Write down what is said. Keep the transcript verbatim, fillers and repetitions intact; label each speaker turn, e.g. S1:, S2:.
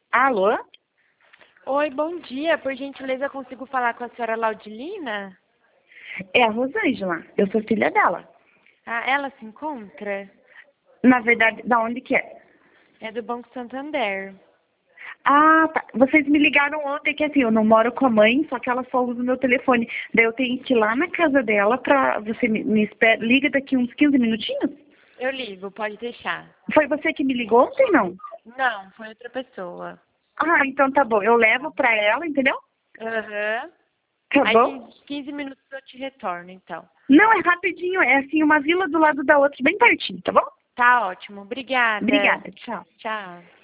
S1: Alô?
S2: Oi, bom dia. Por gentileza, eu consigo falar com a senhora Laudilina?
S1: É a Rosângela. Eu sou filha dela.
S2: Ah, ela se encontra?
S1: Na verdade, da onde que é?
S2: É do Banco Santander.
S1: Ah, tá. Vocês me ligaram ontem que assim, eu não moro com a mãe, só que ela só usa o meu telefone. Daí eu tenho que ir lá na casa dela pra você me, me espera. Liga daqui uns quinze minutinhos?
S2: Eu ligo, pode deixar.
S1: Foi você que me ligou ontem, não?
S2: Não, foi outra pessoa.
S1: Ah, então tá bom. Eu levo pra ela, entendeu?
S2: Aham.
S1: Tá
S2: Aí
S1: bom?
S2: em quinze minutos eu te retorno, então.
S1: Não, é rapidinho. É assim, uma vila do lado da outra, bem pertinho, tá bom?
S2: Tá ótimo. Obrigada.
S1: Obrigada. Tchau.
S2: Tchau.